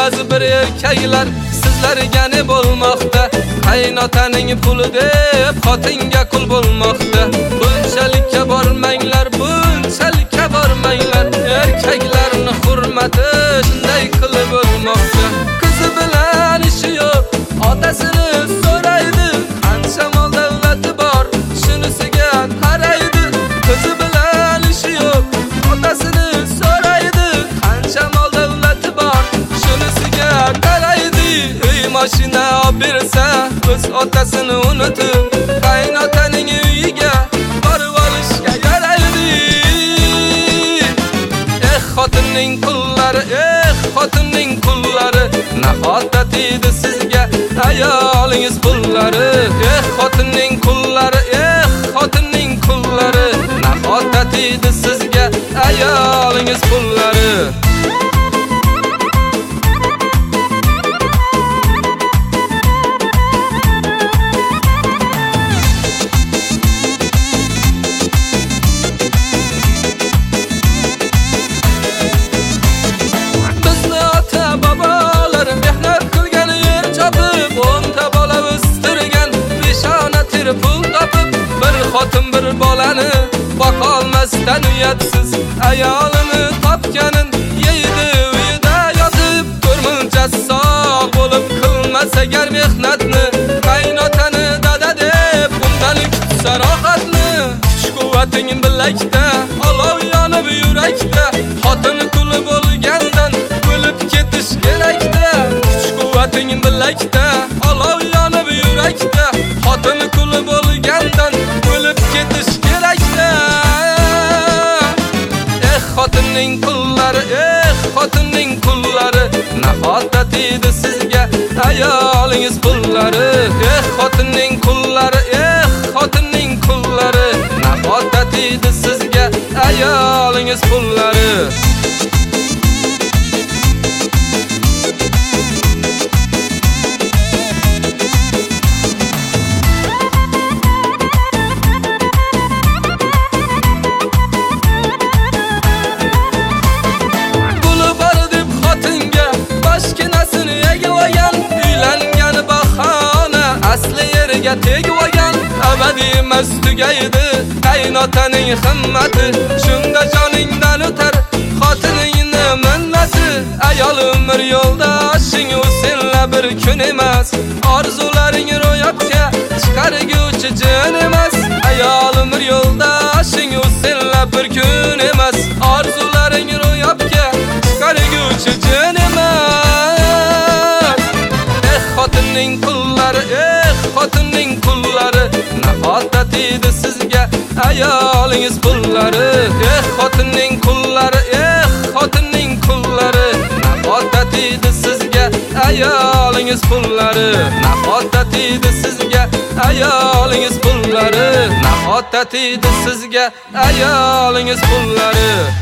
ba'zi bir erkaklar sizlarga ne bo'lmoqda? Qaynotaning puli deb xotinga qul bo'lmoqda. Bunchalikka bormanglar, bunchalikka bormanglar. Erkaklarning hurmati shunday qilib bo'lmoqda. Qizi bilan ishi yo'q, otasini so'raydi. Qancha mol davlati bor, shunisiga qaraydi. Qizi bilan ishi yo'q, otasini so'raydi. Qancha mol davlati bor, shunisiga qaraydi. Uy mashina olib bersa, o'z otasini unutib, qaynotaning uyiga borib olishga yaraydi. Xotinning pullari, xotinning pullari, nahotda tegdi sizga ayolingiz pullari. Xotinning pullari, xotinning pullari, nahotda tegdi sizga ayolingiz pullari. Xotin bir bolani boqolmasdan uyatsiz ayolini topganin yeydi uyida yotib. Turmunchasi sog' bo'lib qilmas agar mehnatni, qaynotani dada deb undan kutsa rohatni. Kuch-quvvating bilakda, olov yonib yurakda. Xotin quli bo'lgandan o'lib ketish kerakda. Kuch-quvvating bilakda, olov yonib yurakda. Xotin quli bo'lgandan o'lib ketish kerakda. Xotinning pullari, xotinning pullari, nahotda tegdi sizga ayolingiz pullari. Xotinning pullari, xotinning pullari, nahotda tegdi sizga ayolingiz pullari. Tegib olgan abadiy emas tugaydi qaynotaning himmati. Shunda joningdan o'tar xotiningni minnati. Ayolim bir yo'ldoshing, u senla bir kun emas. Orzularing ro'yobga chiqarguvchi jin emas. Ayolim bir yo'ldoshing, u senla bir kun emas. Orzularing ro'yobga chiqarguvchi jin emas. Xotinning pullari, xotinning pullari, nahotda tegdi sizga ayolingiz pullari. Xotinning pullari, xotinning pullari, nahotda tegdi sizga ayolingiz pullari. Nahotda tegdi sizga ayolingiz pullari. Nahotda tegdi sizga ayolingiz pullari.